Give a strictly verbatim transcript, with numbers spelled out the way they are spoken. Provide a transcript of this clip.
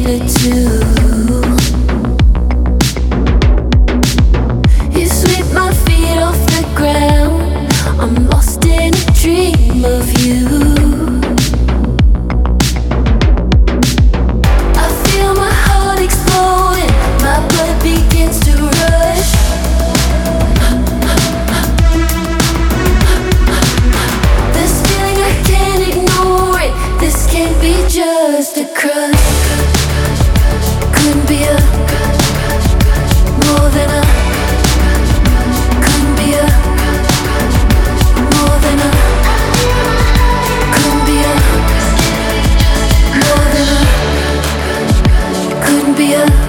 it too. You sweep my feet off the ground. I'm lost in a dream of you. I feel my heart exploding, my blood begins to rush. This feeling, I can't ignore it. This can't be just a crush. Couldn't be a more than a. Couldn't be a more than a. Couldn't be a more than a. Couldn't be a